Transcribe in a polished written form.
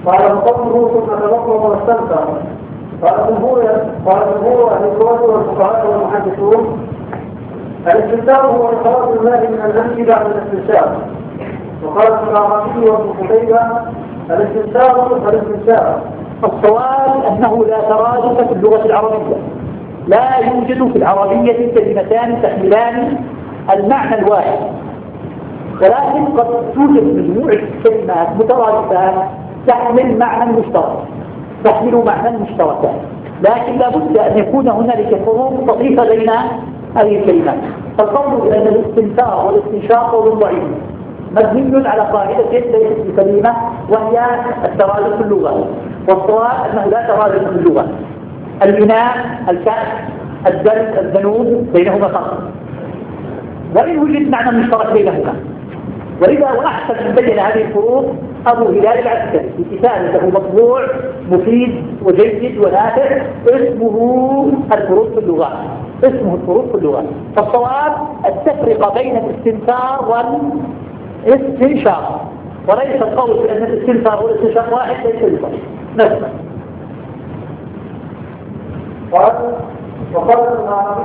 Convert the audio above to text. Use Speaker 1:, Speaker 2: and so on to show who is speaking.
Speaker 1: قال مقوله ثم تبطل واستمتع. قال جمهور أهل اللغة والفقهاء والمحدثون الاستمتاع هو إخراج الماء من الأنف بعد الاستنشاق. وقال العربي وابن قتيبة الاستنشاق.
Speaker 2: الصواب أنه لا ترادف في اللغة العربية، لا يوجد في العربية كلمتان تحملان المعنى الواحد، ولكن قد توجد مجموعة كلمات مترادفات تحمل معنى مشتركا، لكن لا بد أن يكون هنالك فروق بسيطة بين هذه الكلمات. فالقول بأن الاستنثار والاستنشاق قول ضعيف مبني على قاعدة ليست بسليمة، وهي الترادف في اللغة، والصواب أنه لا ترادف في اللغة. الإناء، الكأس، الدلك، الذنوب بينهما فرق، وإن وجد معنى مشترك بينهما. ولذا وأحسن من بين هذه الفروق أبو هلال العسكري في كتاب له مطبوع مفيد وجيد ونافع اسمه الفروق في اللغة. فالصواب التفرقة بين الاستنثار والاستنشاق، وليس القول بأن الاستنثار والاستنشاق واحد ليس بصحيح نفسه.
Speaker 1: وقال